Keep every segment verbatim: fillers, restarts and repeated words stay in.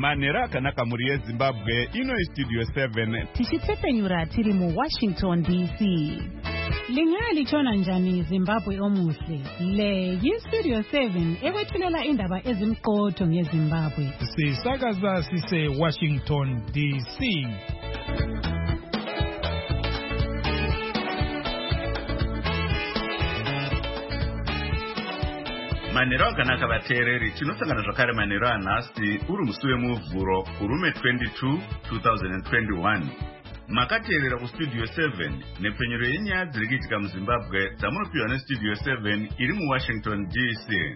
Manera akanaka muri yeZimbabwe ino iStudio seven. Tichitsepenyura tiri mu Washington D C. Lingalitshona njani Zimbabwe omuhle? Le yiStudio seven ekwethulela indaba ezimqotho ngeZimbabwe. Sisakaza sise Washington D C. Manero akanaka vateereri, tinosangana zvakare manero anhasi uri musi wemuvhuro kurume twenty-two twenty twenty-one. Makateerera kuStudio seven nepfenyuro yenyaya dziri kuitika muZimbabwe dzamunopiwa neStudio seven iri muWashington D C.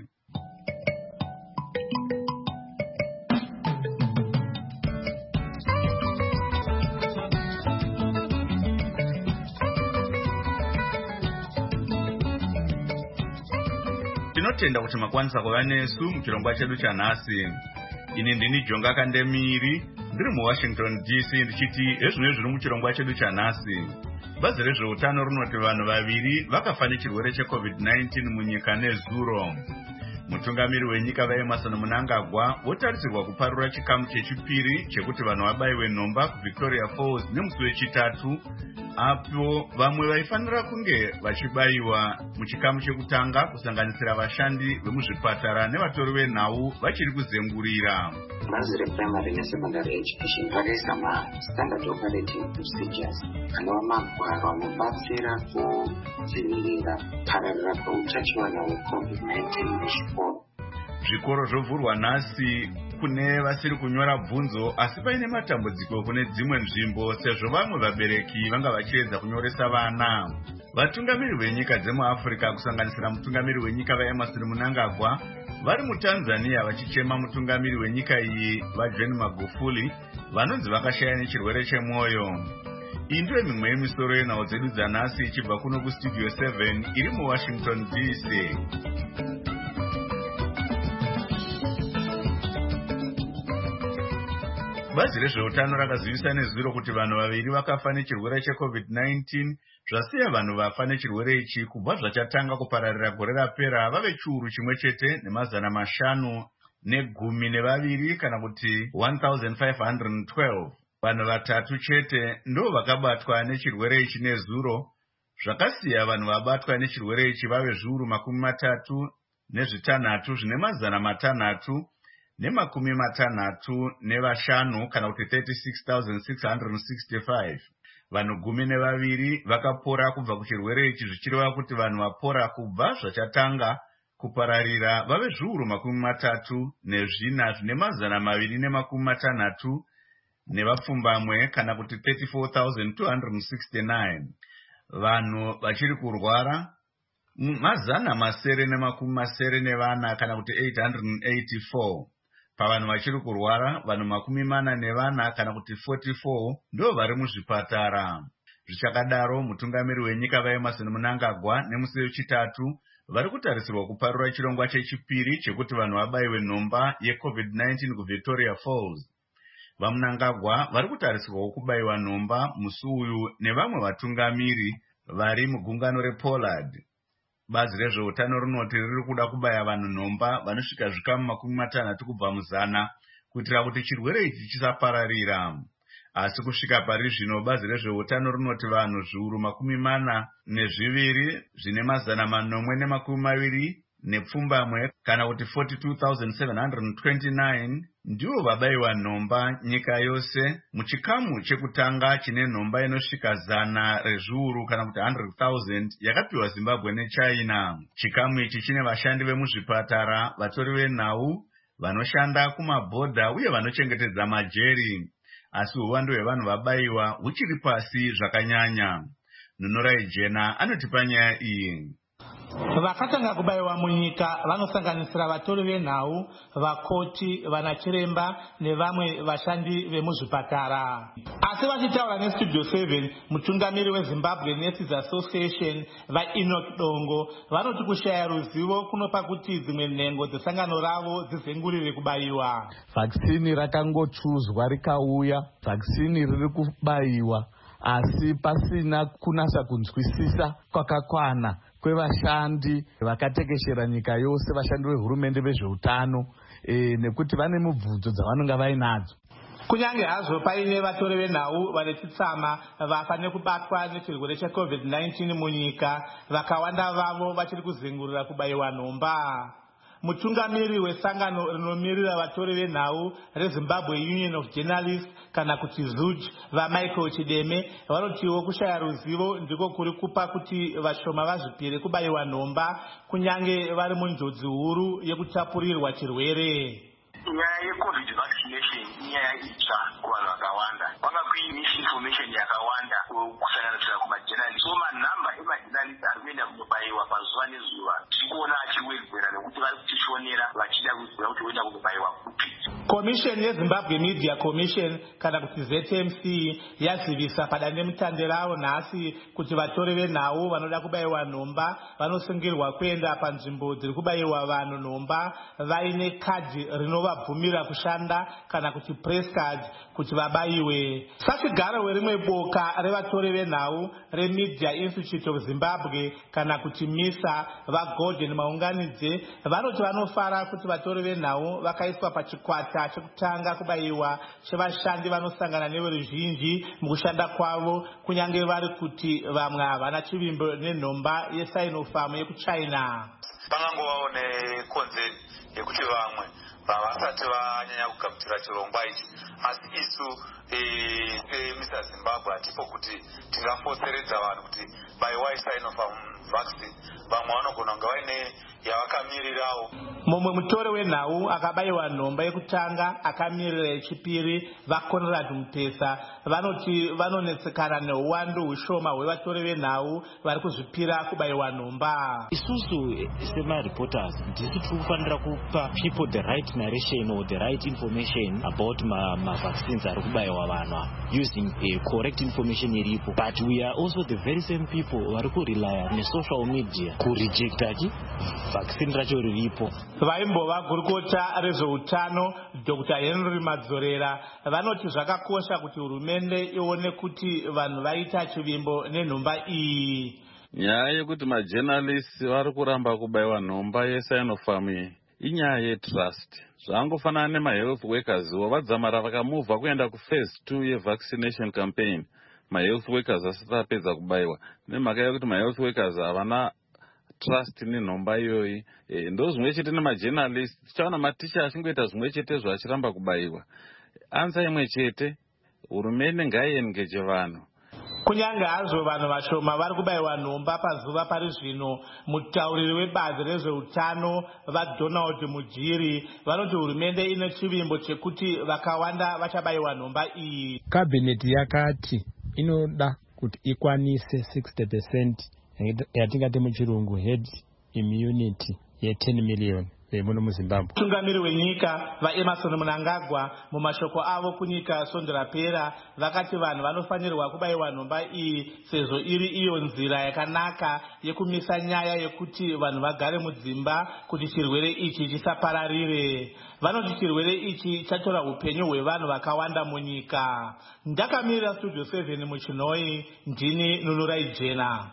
Tinotenda kuti makwanisa kuva nesu muchirongwa chedu chanhasi. Ini ndini Jonga Kandemiri ndiri muWashington D C ndichiti ezvino zviri muchirongwa chedu chanhasi. Bazi rezveutano rinoti vanhu vaviri vakafa nechirwere cheCovid nineteen munyika nezuro. Mutungamiri wenyika vaEmmerson Mnangagwa votarisirwa kuparura chikamu chechipiri chekuti vanhu vabayiwe nhomba kuVictoria Falls nemusi wechitatu, apo vamwe vaifanira kunge vachibayiwa muchikamu chekutanga kusanganisira vashandi vemuzvipatara nevatori venhau vachiri kuzengurira. Bazi reprimary nesecondary education rakaisa ma-standard operating procedures anova magwaro anobatsira kudzivirira pararira kweutachiwana hweCovid nineteen muzvikoro. Zvikoro zvovhurwa nhasi kune vasiri kunyora bvunzo asi paine matambudziko kune dzimwe nzvimbo sezvo vamwe vabereki vanga vachiedza kunyoresa vana. Vatungamiri venyika dzemuAfrica kusanganisira mutungamiri wenyika vaEmmerson Mnangagwa vari muTanzania vachichema mutungamiri wenyika iyi vaJohn Magufuli vanonzi vakashaya nechirwere chemwoyo. Iyi ndiyo mimwe yemisoro yenhau dzedu dzanhasi ichibva kuno kuStudio seven iri muWashington D C. Bazi rezveutano rakazivisa nezuro kuti vanhu vaviri vakafa nechirwere cheCovid nineteen zvasiya vanhu vafa nechirwere ichi kubva zvachatanga kupararira gore rapera vave chiuru chimwe chete nemazana mashanu negumi nevaviri kana kuti one thousand five hundred twelve. Vanhu vatatu chete ndo vakabatwa nechirwere ichi nezuro, zvakasiya vanhu vabatwa nechirwere ichi vave zviuru makumi matatu nezvitanhatu zvine mazana matanhatu nemakumi matanhatu nevashanu kana kuti thirty-six thousand six hundred sixty-five. Vanhu gumi nevaviri vakapora kubva kuchirwere ichi zvichireva kuti vanhu vapora kubva zvachatanga kupararira vave zviuru makumi matatu nezvina zvine mazana maviri nemakumi matanhatu nevapfumbamwe kana kuti thirty-four thousand two hundred sixty-nine. Vanhu vachiri kurwara mazana masere nemakumi masere nevana kana kuti eight hundred eighty-four. Pavanhu vachiri kurwara vanhu makumi mana nevana kana kuti forty-four ndo vari muzvipatara. Zvichakadaro mutungamiri wenyika vaEmmerson Mnangagwa nemusi wechitatu vari kutarisirwa kuparura chirongwa chechipiri chekuti vanhu vabayiwe nhomba yeCovid nineteen kuVictoria Falls. VaMnangagwa vari kutarisirwa kubayiwa nhomba musi uyu nevamwe vatungamiri vari mugungano rePollard. Bazi rezveutano rinoti riri kuda kubaya vanhu nhomba vanosvika zvikamu makumi matanhatu kubva muzana kuitira kuti chirwere ichi chisapararira. Asi kusvika pari zvino bazi rezveutano rinoti vanhu zviuru makumi mana nezviviri zvine mazana manomwe nemakumi maviri nepfumbamwe kana kuti forty-two thousand seven hundred twenty-nine ndivo vabayiwa nhomba nyika yose muchikamu chekutanga chine nhomba inosvika zana rezviuru kana kuti one hundred thousand yakapiwa Zimbabwe neChina. Chikamu ichi chine vashandi vemuzvipatara, vatori venhau, vanoshanda kumabhodha uye vanochengetedza majeri. Asi uwandu hwevanhu vabayiwa huchiri pasi zvakanyanya. Nunorai Jena anotipa nyaya iyi. Vakatanga kubayiwa munyika vanosanganisira vatori venhau, vakoti, vanachiremba nevamwe vashandi vemuzvipatara. Asi vachitaura neStudio seven, mutungamiri weZimbabwe Nurses Association vaEnoch Dongo vanoti kushaya ruzivo kunopa kuti dzimwe nhengo dzesangano ravo dzizengurire kubayiwa. Vaccine rakangochuzwa rikauya, vaccine riri kubayiwa asi pasina kunasa kunzwisisa kwakakwana kwevashandi vakatekeshera nyika yose, vashandi vehurumende vezveutano. e, nekuti vane mubvunzo dzavanonga vainadzo. Kunyange hazvo paine vatori venhau vane chitsama vafa nekubatwa nechirwere checovid nineteen munyika, vakawanda vavo vachiri kuzengurira kubayiwa nhomba. Mutungamiri wesangano rinomirira vatori venhau reZimbabwe Union of Journalists kana kuti Z U J vaMichael Chideme vanotiwo kushaya ruzivo ndiko kuri kupa kuti vashoma vazvipire kubayiwa nhomba kunyange vari munjodzi huru yekutapurirwa chirwere. Nyaya yecovid vaccination inyaya itsva kuvanhu vakawanda. Kwanga kuine misinformation yakawanda kusanganisira kumajournalist. So manhamba emajournalist ari kuenda kunobayiwa pazuva nezuva tikuona achiwedzera nekuti vari kutishonera vachida kuziva kuti voenda kunobayiwa kupi. Commission yeZimbabwe Media Commission kana kuti Z M C yazivisa padandemutande ravo nhasi kuti vatori venhau vanoda kubayiwa nhomba vanosungirwa kuenda panzvimbo dziri kubayiwa vanhu nhomba vaine kadhi rinovabvumira kushanda kana kuti press card kuti vabayiwe. Sachigaro werimwe boka revatori venhau reMedia Institute of Zimbabwe kana kuti MISA vaGordon Maunganidze vanoti vanofara kuti vatori venhau vakaiswa pachikwata chekutanga kubayiwa chevashandi vanosangana neveruzhinji mukushanda kwavo kunyange vari kuti vamwe havana chivimbo nenhomba yeSinopharm yekuChina. Pangangovawo nekonze yekuti vamwe vasati vanyanya kugadzira chirongwa ichi, asi isu eMister Zimbabwe hatipo kuti tingafoseredza vanhu kuti bayiwai Sinopharm vaccine. Vamwe vanogona kunge vaine yavakamirirawo. Mumwe mutori wenhau akabayiwa nhomba yekutanga akamirira yechipiri vaConrad Mutesa vanoti vanonetsekana neuwandu hushoma hwevatori venhau vari kuzvipira kubayiwa nhomba. Isusu sema-reporters ndisi tiri kufanira kupa people the right narration or the right information about ma-vaccines ari kubayiwa vanhu using a correct information iripo, but we are also the very same people vari kurelaya nesocial media kurejecta chi vaccine racho riripo. Vaimbova gurukota rezveutano Doctor Henry Madzorera vanoti zvakakosha kuti hurumende ione kuti vanhu vaita chivimbo nenhomba iyi. Nyaya yekuti majournalists vari kuramba kubayiwa nhomba yeSinopharm iyi inyaya yetrust. Zvangofanana nemahealth workers wo vadzamara vakamuvha kuenda kuphase two yevaccination campaign, mahealth workers asati apedza kubayiwa nemhaka yekuti mahealth workers havana trust nenhomba iyoyi. E, ndo zvimwe chete nemajournalist tichaona maticha achingoita zvimwe chetezvo achiramba kubayiwa. Anza imwe chete, hurumende ngaiengeje vanhu. Kunyange hazvo vanhu vashoma vari kubayiwa nhomba pazuva pari zvino, mutauriri webazi rezveutano vaDonald Mujiri vanoti hurumende ine chivimbo chekuti vakawanda vachabayiwa nhomba iyi. Kabineti yakati inoda kuti ikwanise sixty percent yatingati muchirungu head immunity ye ten million muno muZimbabwe. Mutungamiri wenyika vaEmerson Mnangagwa mumashoko avo kunyika Sonde rapera vakati vanhu vanofanirwa kubayiwa nhomba iyi sezvo iri iyo nzira yakanaka yekumisa nyaya yekuti vanhu vagare mudzimba kuti chirwere ichi chisapararire. Vanoti chirwere ichi chatora upenyu hwevanhu vakawanda munyika. Ndakamirira Studio seven muChinoi, ndini Nunurai Jena.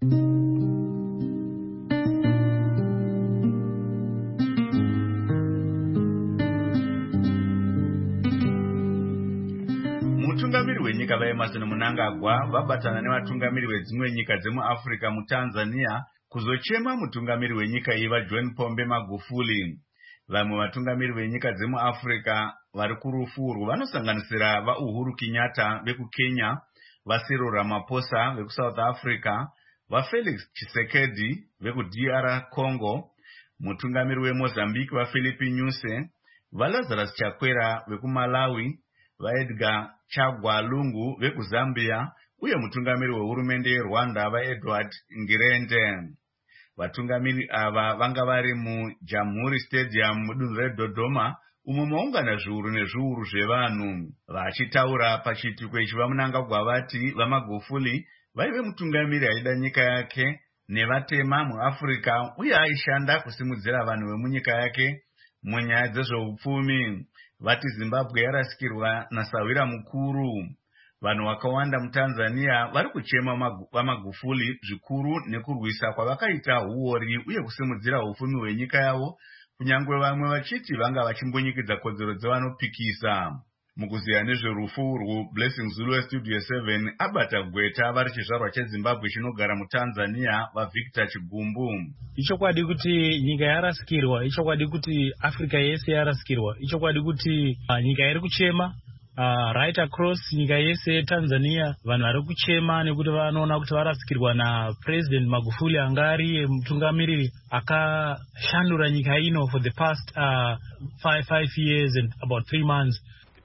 Mutungamiri wenyika vaEmerson Mnangagwa vabatana nevatungamiri vedzimwe nyika dzemuAfrica muTanzania kuzochema mutungamiri wenyika iyi vaJohn Pombe Magufuli. Vamwe vatungamiri venyika dzemuAfrica vari kurufurwu vanosanganisira vaUhuru Kenyatta vekuKenya, vaCyril Ramaphosa vekuSouth Africa, vaFelix Tshisekedi vekuD R Congo, mutungamiri weMozambique vaPhilippe Nyusi, vaLazarus Chakwera vekuMalawi, vaEdgar Chagwa Lungu vekuZambia uye mutungamiri wehurumende yeRwanda vaEdward Ngirente. Vatungamiri ava vanga vari muJamhuri Stadium mudunhu reDodoma umo maungana zviuru nezviuru zvevanhu. Vachitaura pachiitiko ichi vaMnangagwa vati vaMagufuli vaive mutungamiri aida nyika yake nevatema muAfrica uye aishanda kusimudzira vanhu vemunyika yake munyaya dzezveupfumi. Vati Zimbabwe yarasikirwa nasawira mukuru. Vanhu vakawanda muTanzania vari kuchema vaMagufuli zvikuru nekurwisa kwavakaita huori uye kusimudzira upfumi hwenyika yavo kunyangwe vamwe vachiti vanga vachimbonyikidza kodzero dzevanopikisa. Mukuziya nezverufu rwuBlessing Zulu weStudio seven abata gweta vari chizvarwa cheZimbabwe chinogara muTanzania vaVictor Chigumbu. Ichokwadi kuti nyika yarasikirwa, ichokwadi kuti Africa yese yarasikirwa, ichokwadi kuti uh, nyika iri kuchema uh, right across nyika yese Tanzania vanhu vari kuchema nekuti vanoona kuti varasikirwa na President Magufuli angari mutungamiriri akashandura nyika ino for the past uh, five, five years and about three months.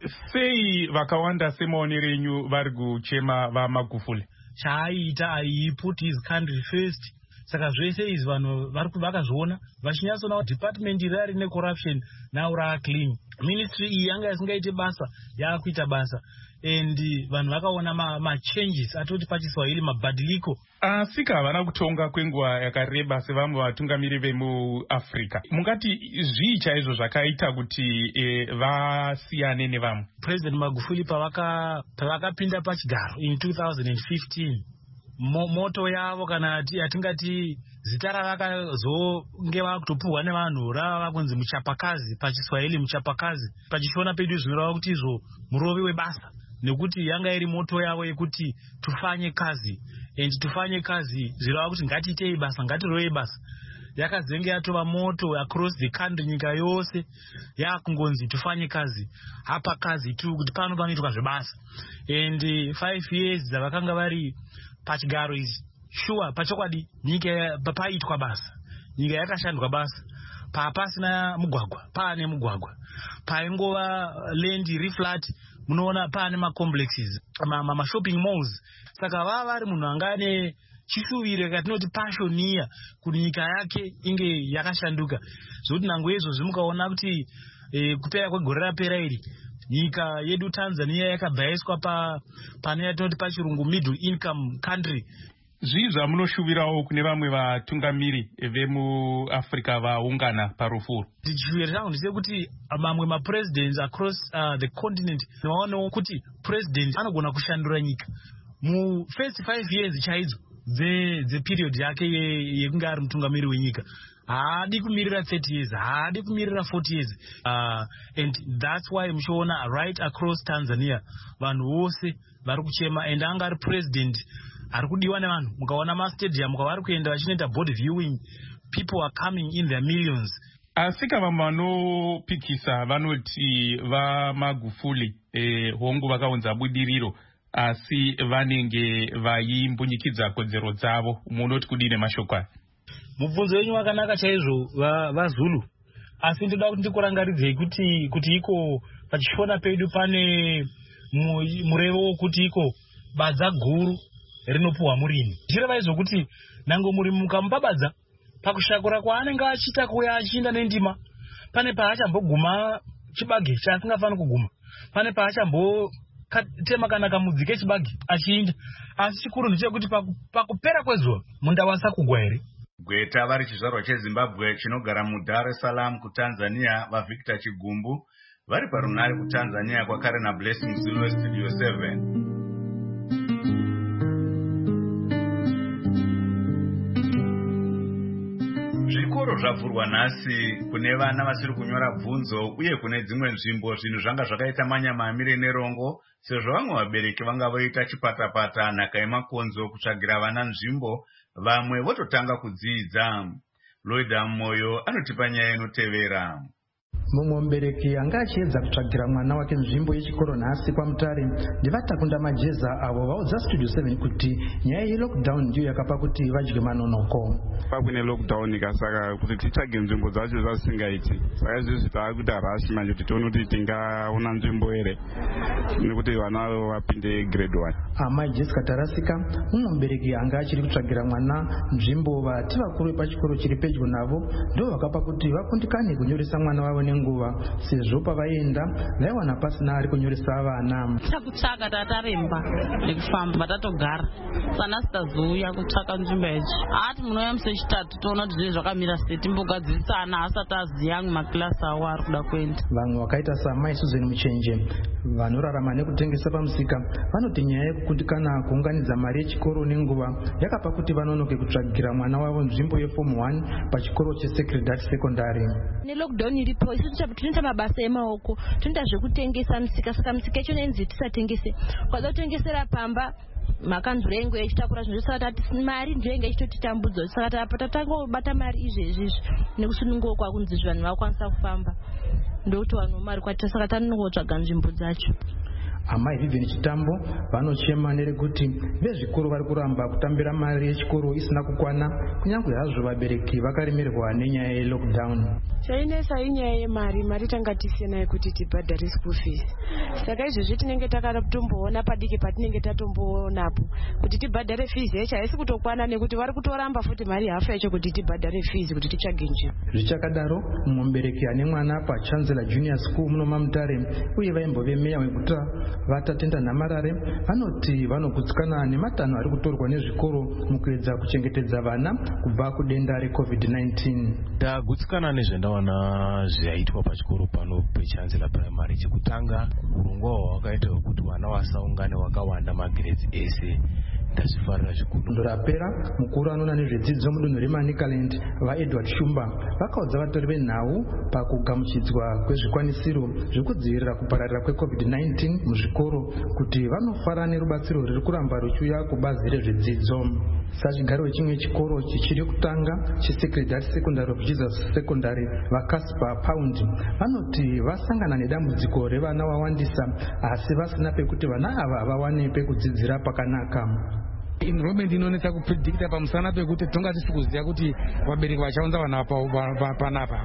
Sei vakawanda semaonero enyu vari kuchema vaMagufuli? Chaaita he put his country first. Saka zvese izvi vanhu vari vakazviona vachinyatsona department iri rine corruption now ra clean. Ministry iyi yanga isingaite basa yakuita basa and vanhu vakaona ma, ma changes atoti pachiswahili mabadiliko. Asika havana kutonga kwenguva yakareba sevamwe vatungamiri vemuAfrica. Mungati zvii chaizvo zvakaita kuti e, vasiyane nevamwe? President Magufuli pavaka pavakapinda pachigaro in two thousand fifteen Mo, moto yavo kana yatingati zita ravakazonge vakutopuhwa nevanhu rava kunzi muchapakazi pachiswahili muchapakazi pachishona pedu zvinoreva kuti izvo murovi webasa nekuti yanga iri moto yavo yekuti tufanye kazi and tufanye kazi zvireva kuti ngatiitei basa ngatirove basa yakazenge yatova moto across the country nyika yose yakungonzi tufanye kazi hapa kazi tu kuti pano panoitwa zvebasa and uh, five years dzavakanga vari pachigaro izi sure pachokwadi nyika papaitwa basa nyika yakashandwa basa papasina mugwagwa paane mugwagwa paingova land iri flat munoona paane macomplexes ma, ma shopping malls saka vava vari munhu angane chishuvire katinoti passion iya kuti nyika yake inge yakashanduka zvokuti nango izvo zvimukaona kuti e, kupera kwegore rapera iri nyika yedu Tanzania yakabhaiswa pa pane yatinoti pachirungu middle income country. Zvii zvamunoshuvirawo kune vamwe vatungamiri vemuAfrica vaungana parufuru? Ndichishuvira changu ndechekuti mamwe mapresidents across uh, the continent vaonewo kuti president anogona kushandura nyika mu first five years chaidzo dzeperiod yake yekunge ari mutungamiri wenyika. haadi kumirira thirty years, haadi kumirira forty years. Uh, and that's why muchiona right across Tanzania vanhu vose vari kuchema and anga ari president ari kudiwa nevanhu. Mukaona mastadium mukavari kuenda vachinoita board viewing, people are coming in their millions. Asika vamwe vanopikisa vanoti vaMagufuli eh, hongu vakaunza budiriro asi vanenge vaimbundikidza kodzero dzavo. Munoti kudini mashoko aya? Mubvunzo wenyu wakanaka chaizvo vaZulu, asi ndoda kuti ndikurangaridzei kuti kuti iko pachishona pedu pane murevo wokuti iko badza guru rinopuhwa murimi. Zvireva izvo kuti nango murimi mukamupabadza pakushakura kwaanenge achiita kuya achiinda nendima, pane paachamboguma chibage chaasingafani kuguma, pane paachambotema kana kamudzi kechibage achiinda, asi chikuru ndechekuti pakupera kwezuva munda wasakugwa here. Gweta vari chizvarwa cheZimbabwe chinogara muDar es Salaam kuTanzania vaVictor Chigumbu vari parunare kuTanzania kwakare naBlessing Zulu weStudio seven. Zvikoro zvavhurwa nhasi kune vana vasiri kunyora bvunzo uye kune dzimwe nzvimbo zvinhu zvanga zvakaita manyama amire nerongo sezvo vamwe vabereki vanga voita chipatapata nhaka yemakonzo kutsvagira vana nzvimbo, vamwe vototanga kudzidza. Lloyd Moyo anotipa nyaya inotevera. Mumwe mubereki anga achiedza kutsvagira mwana wake nzvimbo yechikoro nhasi kwaMutare ndivatakunda majeza avo vaudza Studio seven kuti nyaya yelockdown ndiyo yakapa kuti vadye manonoko. Pakune lockdown ikasaka kuti titsvage nzvimbo dzacho zvasingaiti, saka izvozvi taakuita rashi manje kuti tione kuti tingaona nzvimbo here nekuti vana vapinde grade one. Amai Jessica Tarasika mumwe mubereki anga achiri kutsvagira mwana nzvimbo vati vakuru vepachikoro chiri pedyo navo ndo vakapa kuti vakundikane kunyoresa mwana wavo nenguva sezvo pavaenda vaiwana pasina ari kunyoresa vana. Takutsvaka tataremba nekufamba tatogara sana sitazouya kutsvaka nzvimbo yacho. Ati munouya musi wechitatu toona kuti zvizvi zvakamira sei timbogadzirisana asati aziya makilasi awo ari kuda kuenda. Vamwe vakaita saMai Susan Muchenje vanorarama nekutengesa pamusika vanoti nyaya yekukundikana kuunganidza mari yechikoro nenguva yakapa kuti vanonoke kutsvagira mwana wavo nzvimbo yeform one pachikoro cheSacred Heart Secondary. Nelockdown iripo isu tinoita mabasa emaoko, tinoita zvekutengesa musika, saka musika yacho nenzi tisatengese. Kwaza kutengesera pamba makanzura engo echitakura zvinhu saka tati mari ndiyo inge ichitotitambudza saka tapata tangobata mari izvezvi nekusununguka kwakunzi vanhu vakwanisa kufamba ndokuti vanhu mari kwatita saka tanongotsvaga nzvimbo dzacho. Amai Vivian Chitambo vanochema nerekuti vezvikoro vari kuramba kutambira mari yechikoro isina kukwana kunyange hazvo vabereki vakaremerwa nenyaya yelockdown. Chainesa inyaya yemari, mari tanga tisina yekuti tibhadhare school fees. Saka izvezvi tinenge takatomboona padiki patinenge tatomboonapo kuti tibhadhare fees yacho haisi kutokwana nekuti vari kutoramba futi mari hafa yacho kuti tibhadhare fees kuti titsvage njira. Zvichakadaro mubereki ane mwana paChancellor Junior School muno maMutare uye vaimbove meya weguta vatatenda Namarare vanoti vanogutsikana nematanho ari kutorwa nezvikoro mukuedza kuchengetedza vana kubva kudenda reCovid nineteen. Tagutsikana nezvendawana zvaitwa pachikoro pano peChancellor Primary. Chekutanga urongwa hwakaita kuti vana vasaungane vakawanda magrades ese ndazvifarira zvikuru. Ndorapera mukuru anoona nezvedzidzo mudunhu reManicaland vaEdward Shumba vakaudza vatori venhau pakugamuchidzwa kwezvikwanisiro zvekudzivirira kupararira kweCovid nineteen muzvikoro kuti vanofara nerubatsiro rwuri kuramba ruchiuya kubazi rezvedzidzo. Sachigaro wechimwe chikoro chichiri kutanga cheSacred Heart Secondary of Jesus Secondary vaCasper Pound vanoti vasangana nedambudziko revana vawandisa asi vasina pekuti vana ava vawane pekudzidzira pakanaka. Enrollment inonetsa kupredicta pamusana pekuti tonga tisi kuziva kuti vabereki vachaunza vana panapa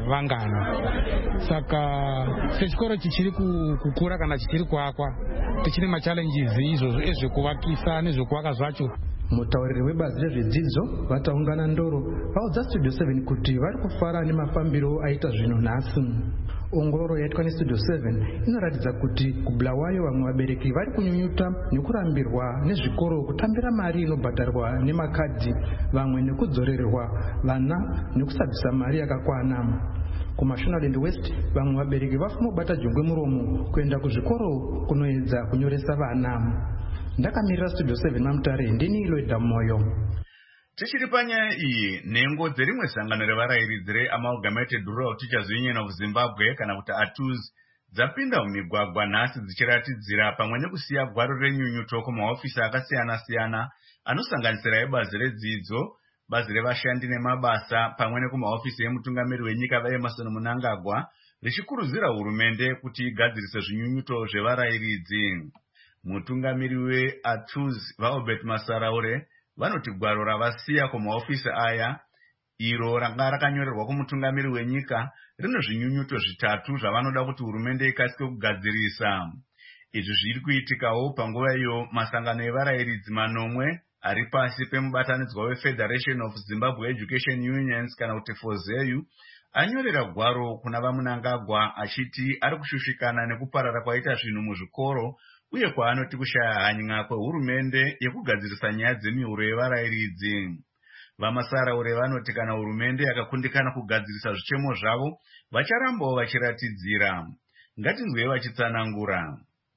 vangana. Saka sechikoro chichiri kukura kana chichiri kuakwa tichine machallenges izvozvo ezvekuvakisa nezvekuvaka zvacho. Mutauriri webazi rezvedzidzo vataungana ndoro vaudza Studio seven kuti vari kufara nemafambiro aita zvino nhasi. Ongororo yaitwa neStudio seven inoratidza kuti kubulawayo vamwe vabereki vari kunyunyuta nekurambirwa nezvikoro kutambira mari inobhadharwa nemakadhi, vamwe nekudzorerwa vana nekusabvisa mari yakakwana. KumaShonaland West vamwe vabereki vafumobata jongwe muromo kuenda kuzvikoro kunoedza kunyoresa vana. Ndakamirira Studio seven maMutare ndini Iloida Moyo. Tichiri panyaya iyi, nhengo dzerimwe sangano revarairidzi reAmalgamated Rural Teachers Union of Zimbabwe kana kuti A T U Z dzapinda mumigwagwa nhasi dzichiratidzira pamwe nekusiya gwaro renyunyuto kumahofisi akasiyana-siyana anosanganisira ebazi redzidzo, bazi revashandi nemabasa pamwe nekumahofisi emutungamiri wenyika vaEmmerson Mnangagwa richikurudzira hurumende kuti igadzirise zvinyunyuto zvevarairidzi. Mutungamiri weA T U Z vaObert Masaraure vanoti gwaro ravasiya kumahofisi aya iro ranga rakanyorerwa kumutungamiri wenyika rine zvinyunyuto zvitatu zvavanoda kuti hurumende ikasike kugadzirisa. Izvi zviri kuitikawo panguva iyo masangano evarairidzi manomwe ari pasi pemubatanidzwa weFederation of Zimbabwe Education Unions kana kuti FOZEU anyorera gwaro kuna vaMnangagwa achiti ari kushushikana nekuparara kwaita zvinhu muzvikoro uye kwaanoti kushaya hanya kwehurumende yekugadzirisa nyaya dzemihuro yevarairidzi. Vamasaraure vanoti kana hurumende yakakundikana kugadzirisa zvichemo zvavo vacharambawo vachiratidzira. Ngatinzwei vachitsanangura.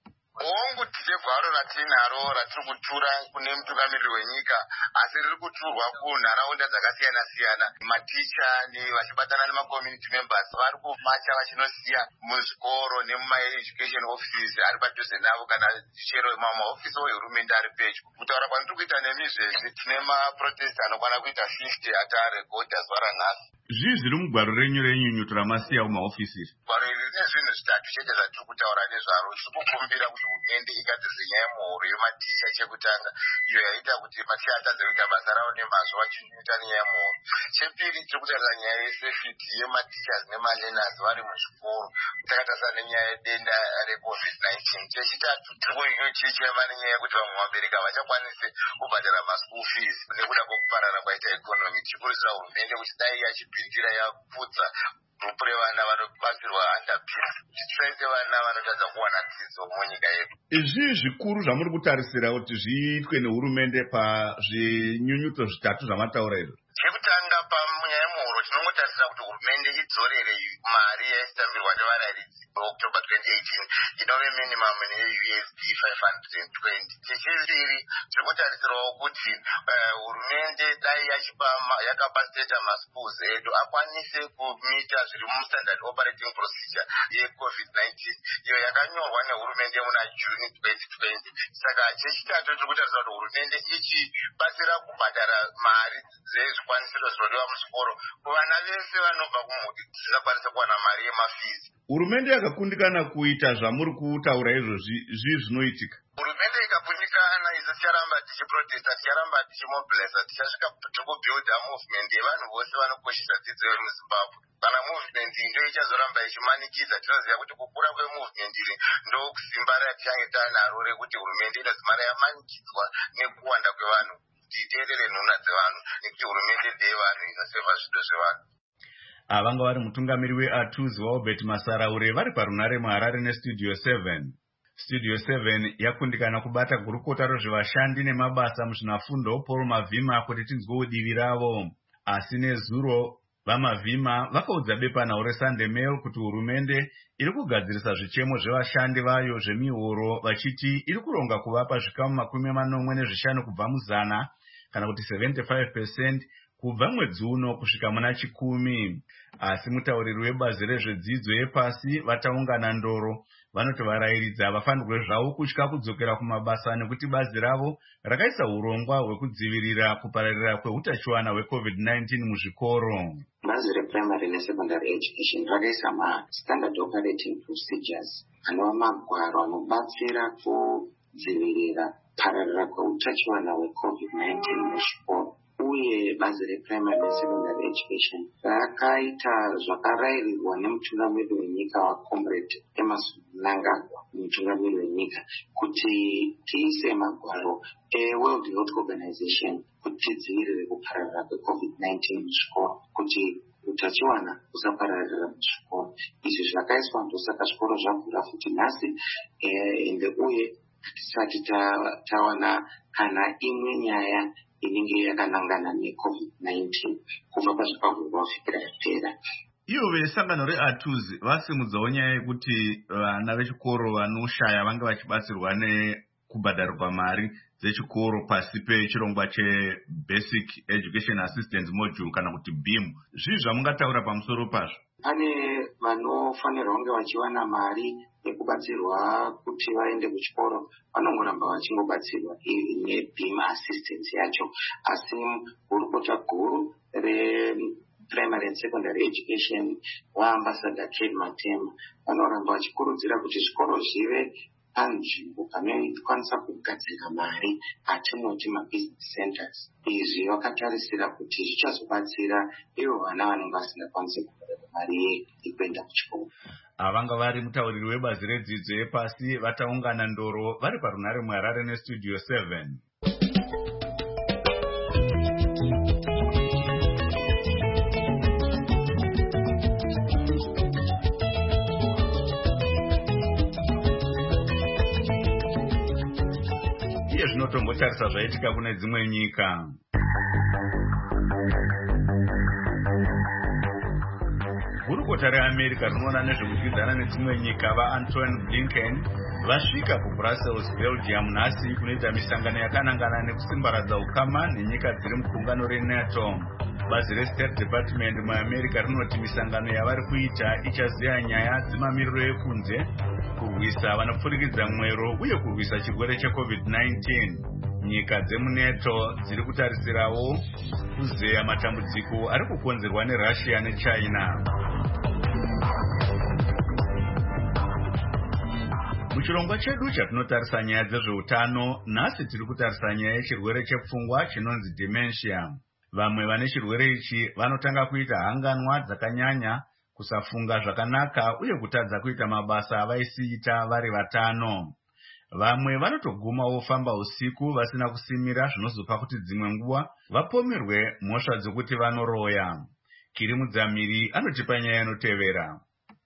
Hongu tine gwaro ratinaro ratiri kutura kune mutungamiriri wenyika asi riri kuturwa kunharaunda dzakasiyana-siyana. Maticha vachibatana nemacommunity members vari kumacha vachinosiya muzvikoro nemumaeducation offices ari padhuze navo kana chero mahofisi ehurumende ari pedyo. Kutaura kwandiri kuita nemizvezvi tine maprotest anokwana kuita fifty atarekhodha zuva ranhasi. Zvii zviri mugwaro renyu renyunyuto ramasiya kumahofisi? Gwaro iri rine zvinhu zvitatu chete zvatiri kutaura nezvaro. Tiri kukumbira kuti hurumende igadzirisa nyaya yemuhuro yematicha chekutanga, iyo yaita kuti maticha atadze kuita basa ravo nemazvo vachinyunyuta nenyaya yemuhuro. Chepiri tiri kutarisa nyaya yesafety yematichas nemalenasi vari muzvikoro takatarisa nenyaya yedenda reCovid nineteen. Chechitatu tiri kuchichema nenyaya yekuti vamwe vabereki havachakwanisi kubhadhara maschool fees nekuda kwekuparara kwaita ikonomi. Tiri kukurudzira hurumende kuti dai yachipindira yaputsa mupure vana vanobatsirwa underpins titrainde vana vanotadza kuwana dzidzo munyika yedu. Izvi zvikuru zvamuri kutarisira kuti zviitwe nehurumende pazvinyunyuto zvitatu zvamataura izvo? Chekutanga pamunyaya yemuhuro tinongotarisira kuti hurumende idzorere mari yaisitambirwa nevarairidzi October twenty eighteen inove minimum ne-U S D five hundred twenty. Chechiviri tirikutarisirawo kuti hurumende dai yakapasiteta maschools edu akwanise kumita zviri mustandard operating procedure ye-covid nineteen iyo yakanyorwa nehurumende muna June twenty twenty. Saka chechitatu tirikutarisira kuti hurumende ichibatsira kubhadhara mari zvezvikwanisiro zvinodiwa muchikoro kuvana vese vanobva kumhuri dzisingakwanise kuwana mari yemafizi. Hurumende yakakundikana kuita zvamuri kutaura izvozvi zvii zvinoitika? Hurumende ikakundikana isu ticharamba tichiprotesta, ticharamba tichimobiliza, tichasvika tokubuilda movement yevanhu vose vanokoshesa dzidzo yemuZimbabwe. Kana movement ndio ichazoramba ichimanikidza, tinoziva kuti kukura kwemovement iri ndokusimba ratichange tanaro rekuti hurumende inozimara yamanikidzwa nekuwanda kwevanhu. Titeerere nhuna dzevanhu nekuti hurumende ndeyevanhu inoseva zvido zvevanhu. Avanga vari mutungamiri weAtuzi waObert Masaraure vari parunare muHarare neStudio seven. Studio seven yakundikana kubata gurukota rozvevashandi nemabasa muzvinafundo Paul Mavhima kuti tinzwe divi ravo. Asi nezuro vaMavhima vakaudza bepanhau reSunday Mail kuti hurumende iri kugadzirisa zvichemo zvevashandi vayo zvemihoro vachiti iri kuronga kuvapa zvikamu makumi manomwe nezvishanu kubva muzana kana kuti seventy-five percent kubva mwedzi uno kusvika muna chikumi. Asi mutauriri webazi rezvedzidzo yepasi vataungana ndoro vanoti varairidzi havafanirwe zvavo kutya kudzokera kumabasa nekuti bazi ravo rakaisa urongwa hwekudzivirira kupararira kweutachiwana hwecovid nineteen muzvikoro. Bazi reprimary nesecondary education rakaisa ma-standard operating procedures anova magwaro anobatsira kudzivirira pararira kweutachiwana hwecovid nineteen muzvikoro. Uye bazi reprimary nesecondary education rakaita zvakarairirwa nemutungamiri wenyika waComrade Emerson Mnangagwa, mutungamiri wenyika, kuti tiise magwaro eWorld Health Organization kuti tidzivirire kupararira kwecovid nineteen muzvikoro, kuti utachiwana usapararira muzvikoro. Izvi zvakaiswa ndosaka zvikoro zvavhura futi nhasi ende uye hatisati tawana kana imwe nyaya inenge yakanangana necovid nineteen kubva pazvakavhurwa kusvikira yapera. Iyo vesangano reAtuzi vasimudzawo nyaya yekuti vana vechikoro vanoshaya vange vachibatsirwa nekubhadharirwa mari dzechikoro pasi pechirongwa cheBasic Education Assistance Module kana kuti B I M. Zvii zvamungataura pamusoro pazvo? Pane vanofanirwa kunge vachiwana mari yekubatsirwa kuti vaende kuchikoro, vanongoramba vachingobatsirwa neB I M assistance yacho. Asi gurukota guru reprimary and secondary education vaambassador Kate Matema vanoramba vachikurudzira kuti zvikoro zvive panzvimbo panokwanisa kugadzira mari atinoti mabusiness centers. Izvi vakatarisira kuti zvichazobatsira ivo vana vanenge vasingakwanisi kubhadhara mari yekuenda kuchikoro. Avanga vari mutauriri webazi redzidzo yepasi vataungana ndoro vari parunare muHarare neStudio seven. Iye zvinotombotarisa zvaitika kune dzimwe nyika. Gurukota reAmerica rinoona nezvekudyidzana nedzimwe nyika vaAntony Blinken vasvika kuBrussels, Belgium nhasi kunoita misangano yakanangana nekusimbaradza ukama nenyika dziri mugungano reNATO. Bazi reState Department muAmerica rinoti misangano yavari kuita ichaziya nyaya dzemamiriro ekunze, kurwisa vanopfurikidza mwero uye kurwisa chirwere checovid nineteen. Nyika dzemuNATO dziri kutarisirawo kuzeya matambudziko ari kukonzerwa neRussia neChina. Muchirongwa chedu chatinotarisa nyaya dzezveutano, nhasi tiri kutarisa nyaya yechirwere chepfungwa chinonzi dementia. Vamwe vane chirwere ichi vanotanga kuita hanganwa dzakanyanya, kusafunga zvakanaka uye kutadza kuita mabasa avaisiita vari vatano. Vamwe vanotoguma vofamba usiku vasina kusimira, zvinozopa kuti dzimwe nguva vapomerwe mhosva dzokuti vanoroya. Kiri Mudzamiri anotipa nyaya inotevera.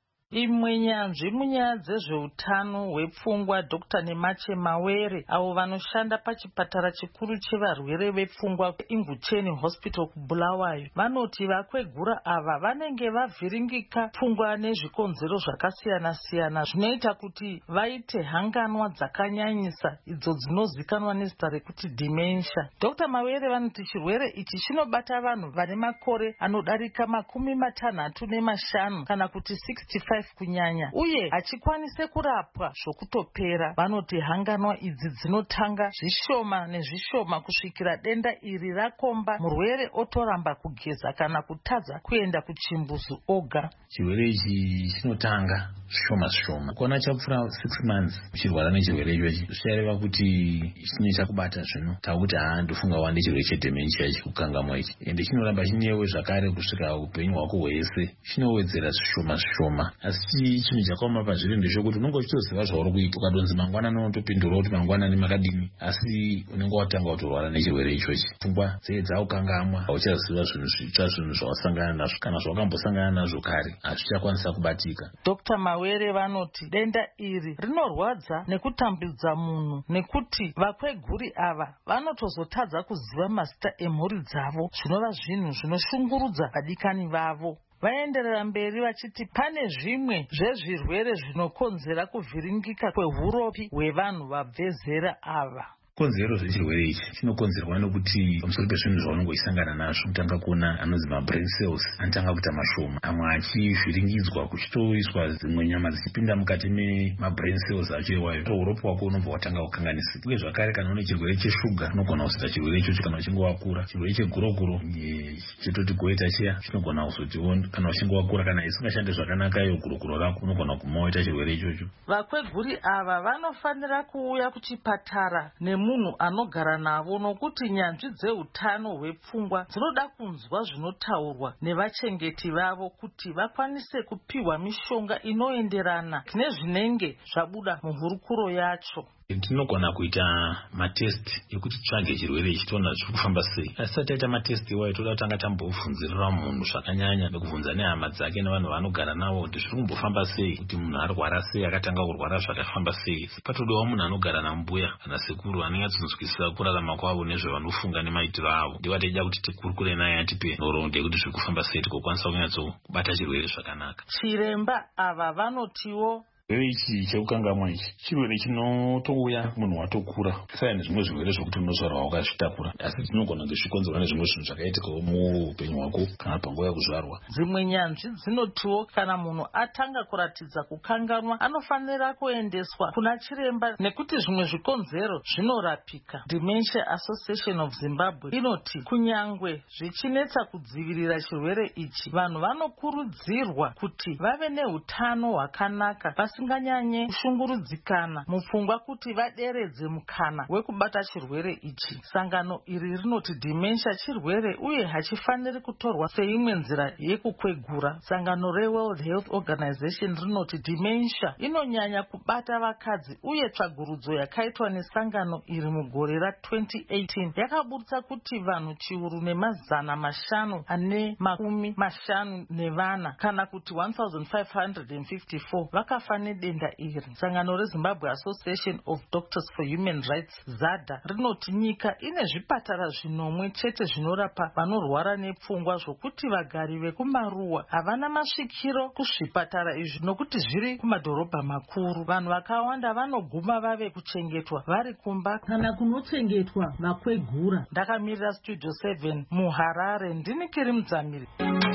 Imwe nyanzvi munyaya dzezveutano hwepfungwa Doctor Nemache Mawere avo vanoshanda pachipatara chikuru chevarwere vepfungwa Inguteni Hospital kuBulawayo vanoti vakwegura ava vanenge vavhiringika pfungwa nezvikonzero zvakasiyana siyana zvinoita kuti vaite hanganwa dzakanyanyisa idzo dzinozikanwa nezita rekuti dementia. Doctor Mawere vanoti chirwere ichi chinobata vanhu vane makore anodarika makumi matanhatu nemashanu kana kuti sixty-five kunyanya uye achikwanise kurapwa zvokutopera. Vanoti hanganwa idzi dzinotanga zvishoma nezvishoma kusvikira denda iri rakomba murwere otoramba kugeza kana kutadza kuenda kuchimbuzi oga. Chirwere ichi chinotanga zvishoma zvishoma kuona chapfura six months uchirwara nechirwere ichochi zvichireva kuti chine chakubata zvino takuti haa ndofunga wande chirwere chedementia ichi kukangamwa ichi ende chinoramba chinewe zvakare kusvika upenyu hwako hwese chinowedzera zvishoma zvishoma. Asi chinhu chakaoma pazviri ndezvokuti unenge uchitoziva zvauri kuita ukadonzi mangwanani unotopindura kuti mangwanani makadini asi unenge watanga kutorwara nechirwere ichochi. Pfungwa dzeye dzaukangamwa hauchaziva zvinhu zvitsva zvinhu zvawasangana nazvo kana zvawakambosangana nazvo kare hazvichakwanisa kubatika. Doctor Mawere vanoti denda iri rinorwadza nekutambudza munhu nekuti vakweguri ava vanotozotadza kuziva mazita emhuri dzavo zvinova zvinhu zvinoshungurudza vadikani vavo. Vaenderera mberi vachiti pane zvimwe zvezvirwere zvinokonzera kuvhiringika kwehuropi hwevanhu vabve zera ava. Konzero zvechirwere ichi chinokonzerwa nokuti pamusoro pezvinhu zvaunenge uchisangana nazvo kutanga kuona anonzi mabrain cells anotanga kuita mashoma amwe achivhiringidzwa kuchitoiswa dzimwe nyama dzichipinda mukati memabrain cells acho iwayo uropa hwako unobva watanga kukanganisika. Uye zvakare kana une chirwere cheshuga unogona kuzoita chirwere ichocho kana uchinge wakura. Chirwere cheguroguro chitoti goita chiya chinogona kuzotiwo kana uchinge wakura kana isingashande zvakanaka iyo guroguro rako unogona kumawaita chirwere ichocho. Vakweguri ava vanofanira kuuya kuchipatara nemu munhu anogara navo nokuti nyanzvi dzeutano hwepfungwa dzinoda kunzwa zvinotaurwa nevachengeti vavo kuti vakwanise kupiwa mishonga inoenderana nezvinenge zvabuda muhurukuro yacho. Tinogona kuita matest ekuti tsvage chirwere ichi toona zviri kufamba sei. Asi taita matest iwayo toda kutanga tambobvunzira munhu zvakanyanya nekubvunza nehama dzake nevanhu vanogara navo kuti zviri kumbofamba sei, kuti munhu arwara sei, akatanga kurwara zvakafamba sei. Patodiwa munhu anogara nambuya kana sekuru anenyatsonzwisisa kurarama kwavo nezvavanofunga nemaitiro avo. Ndiwo taida kuti tikurukure naye atipe nhoroondo yekuti zviri kufamba sei tikokwanisa kunyatsokubata chirwere zvakanaka. Chiremba ava vanotiwo chirwere ichi chekukangamwa ichi chirwere chinotouya munhu watokura kusiyana nezvimwe zvirwere zvokuti unozvarwa wakazvitakura, asi tinogona kunge zvikonzerwa nezvimwe zvinhu zvakaitikawo muupenyu hwako kana panguva yekuzvarwa. Dzimwe nyanzvi dzinotiwo kana munhu atanga kuratidza kukanganwa anofanira kuendeswa kuna chiremba nekuti zvimwe zvikonzero zvinorapika. Dementia Association of Zimbabwe inoti kunyangwe zvichinetsa kudzivirira chirwere ichi vanhu vanokurudzirwa kuti vave neutano hwakanaka vasinganyanye kushungurudzikana mupfungwa kuti vaderedze mukana wekubata chirwere ichi. Sangano iri rinoti dementia chirwere uye hachifaniri kutorwa seimwe nzira yekukwegura. Sangano reWorld Health Organization rinoti dementia inonyanya kubata vakadzi uye tsvagurudzo yakaitwa nesangano iri mugore ra twenty eighteen yakaburitsa kuti vanhu chiuru nemazana mashanu ane makumi mashanu nevana kana kuti one thousand five hundred fifty-four vakafa nedenda iri. Sangano reZimbabwe Association of Doctors for Human Rights ZADA rinoti nyika ine zvipatara zvinomwe chete zvinorapa vanorwara nepfungwa zvokuti vagari vekumaruwa havana masvikiro kuzvipatara izvi nokuti zviri kumadhorobha makuru. Vanhu vakawanda vanoguma vave kuchengetwa vari kumba kana kunochengetwa vakwegura. Ndakamirira Studio seven muHarare, ndini Kiri Mudzamiri.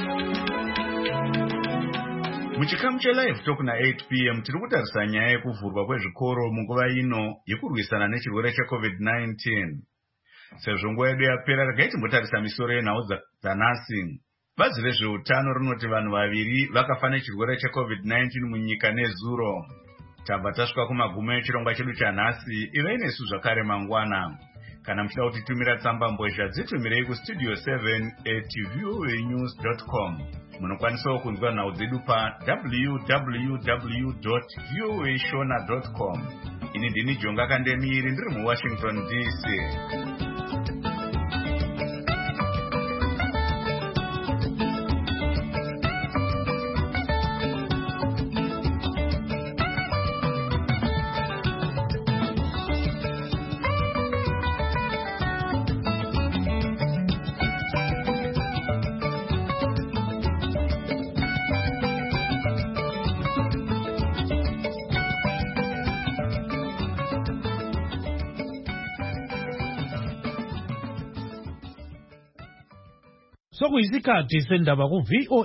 Muchikamu chelive talk na eight p m tiri kutarisa nyaya yekuvhurwa kwezvikoro munguva ino yekurwisana nechirwere checovid nineteen. Sezvo nguva yedu yapera regai timbotarisa misoro yenhau dzanhasi. Bazi rezveutano rinoti vanhu vaviri vakafa nechirwere checovid nineteen munyika nezuro. Tabva tasvika kumagumo echirongwa chedu chanhasi. Ivei nesu zvakare mangwana. Kana muchida kutitumira tsamba mbozha dzitumirei kustudio seven at voanews dot com. Munokwanisawo kunzwa nhau dzedu pa w w w dot voa shona dot com. Ini ndini Jonga Kandemiri ndiri muWashington D C. sokuyisikhathi sendaba ku-V O